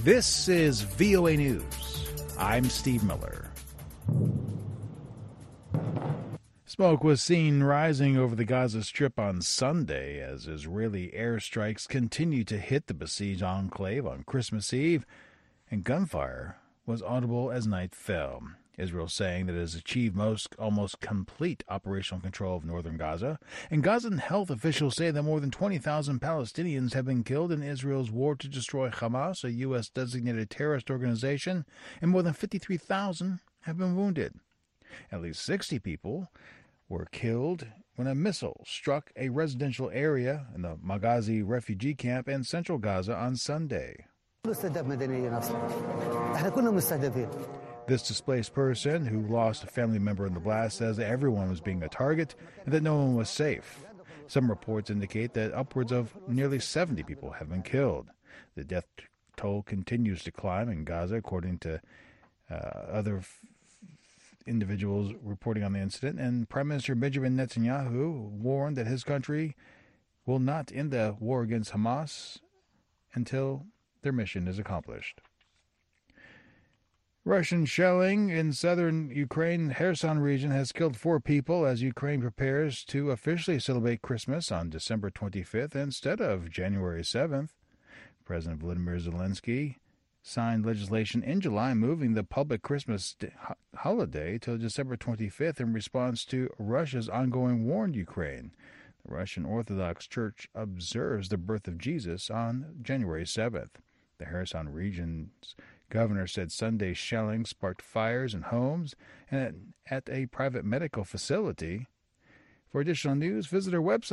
This is VOA News. I'm Steve Miller. Smoke was seen rising over the Gaza Strip on Sunday as Israeli airstrikes continued to hit the besieged enclave on Christmas Eve, and gunfire was audible as night fell. Israel saying that it has achieved almost complete operational control of northern Gaza, and Gazan health officials say that more than 20,000 Palestinians have been killed in Israel's war to destroy Hamas, a U.S.-designated terrorist organization, and more than 53,000 have been wounded. At least 60 people were killed when a missile struck a residential area in the Maghazi refugee camp in central Gaza on Sunday. This displaced person, who lost a family member in the blast, says that everyone was being a target and that no one was safe. Some reports indicate that upwards of nearly 70 people have been killed. The death toll continues to climb in Gaza, according to other individuals reporting on the incident. And Prime Minister Benjamin Netanyahu warned that his country will not end the war against Hamas until their mission is accomplished. Russian shelling in southern Ukraine, Kherson region, has killed 4 people as Ukraine prepares to officially celebrate Christmas on December 25th instead of January 7th. President Volodymyr Zelensky signed legislation in July moving the public Christmas holiday to December 25th in response to Russia's ongoing war in Ukraine. The Russian Orthodox Church observes the birth of Jesus on January 7th. The Kherson region's governor said Sunday's shelling sparked fires in homes and at a private medical facility. For additional news, visit our website.